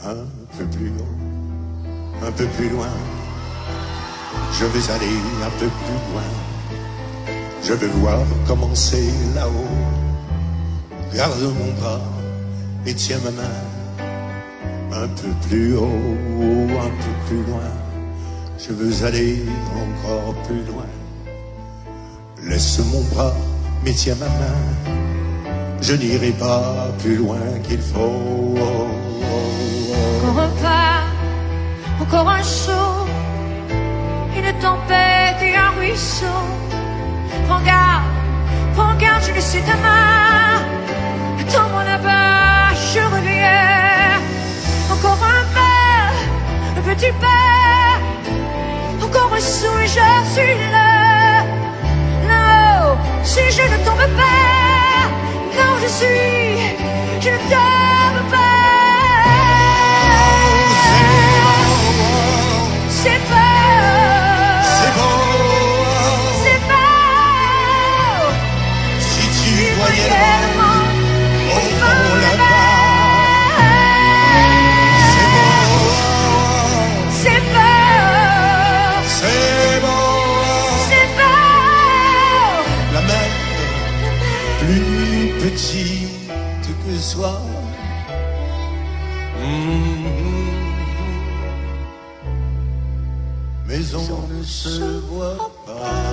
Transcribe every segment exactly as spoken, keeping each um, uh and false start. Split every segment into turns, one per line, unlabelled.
un peu plus haut, un peu plus loin. Je vais aller un peu plus loin. Je veux voir commencer là-haut. Garde mon bras et tiens ma main. Un peu plus haut, un peu plus loin. Je veux aller encore plus loin. Laisse mon bras, mais tiens ma main. Je n'irai pas plus loin qu'il faut.
Encore un pas, encore un saut. Une tempête et un ruisseau. Prends garde, prends garde, je laisse ta main. Attends-moi là-bas, je reviens. Encore un pas, un petit pas. Encore un saut et je suis là. Non, si je ne tombe pas. Non, je suis, je ne tombe pas. C'est beau,
c'est beau,
c'est beau.
Si tu voyais le monde au fond là-bas. C'est beau,
C'est beau,
c'est beau,
c'est beau.
la mer plus petite que soi. Mm-hmm. Mais on ne se voit pas.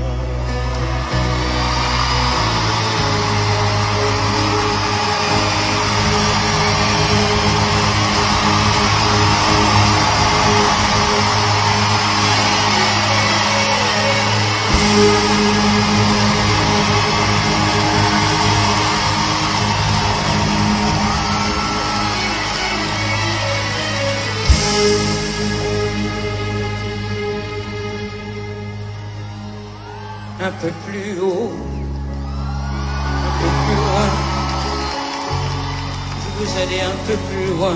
Un peu plus haut, un peu plus loin. Je veux aller un peu plus loin.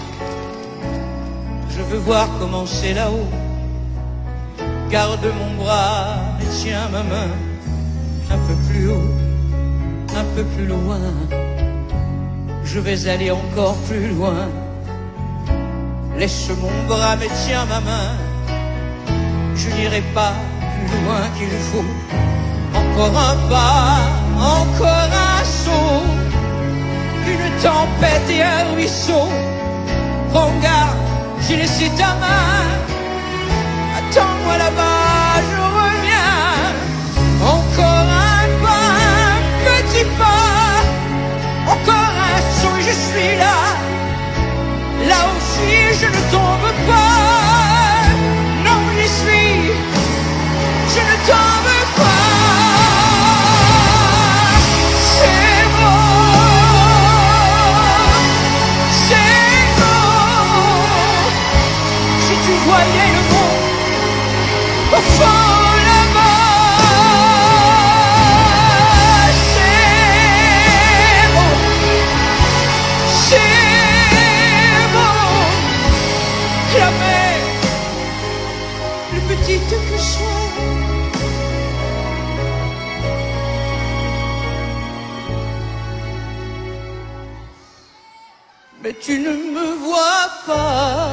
Je veux voir comment c'est là-haut. Garde mon bras et tiens ma main. Un peu plus haut, un peu plus loin. Je vais aller encore plus loin. Laisse mon bras mais tiens ma main. Je n'irai pas plus loin qu'il faut. Encore un pas, encore un saut. Une tempête et un ruisseau. Prends garde, j'ai laissé ta main. Attends-moi là-bas, je reviens. Encore un pas, un petit pas. Encore un saut et je suis là. Là aussi je ne tombe pas. Non, j'y suis. Je ne tombe pas. C'est beau, c'est beau. Si tu voyais le monde au fond là-bas. C'est beau, c'est beau. La mer, plus petite que soit. Mais tu ne me vois pas.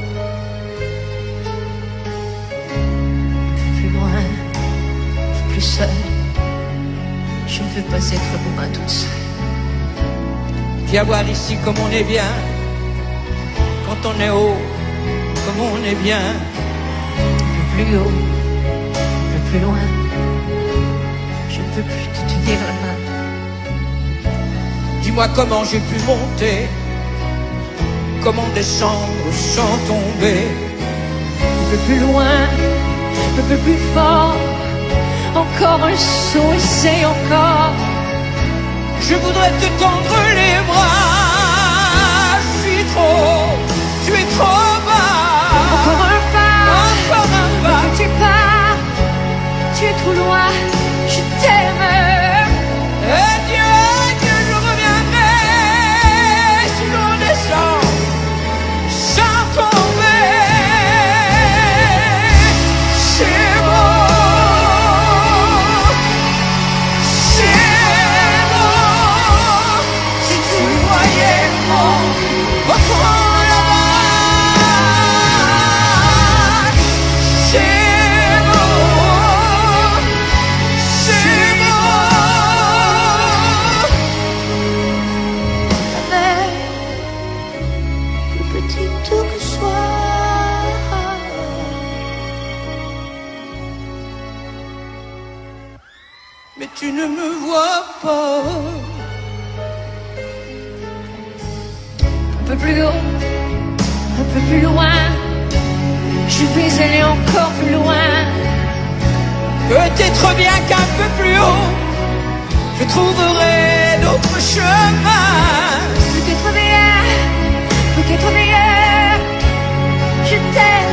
Plus loin, plus seul. Je ne veux pas être loin toute seule.
Viens voir ici comme on est bien. Quand on est haut, comme on est bien.
Un peu plus haut, un peu plus loin. Je ne peux plus te tenir la main.
Dis-moi comment j'ai pu monter. Comment descendre sans tomber.
Un peu plus loin, un peu plus fort. Encore un saut, essaye encore.
Je voudrais te tendre les bras. Je suis trop, tu es trop bas.
Encore un pas,
Encore un pas.
un petit pas. Tu es trop loin, je t'aime.
Adieu, adieu, je reviendrai. Si l'on descend sans tomber. C'est beau, c'est beau. Si tu voyais le monde au fond mais tu ne me vois pas.
Un peu plus haut, un peu plus loin, je vais aller encore plus loin.
Peut-être bien qu'un peu plus haut, je trouverai d'autres chemins.
Peut-être meilleur, peut-être meilleur, je t'aime.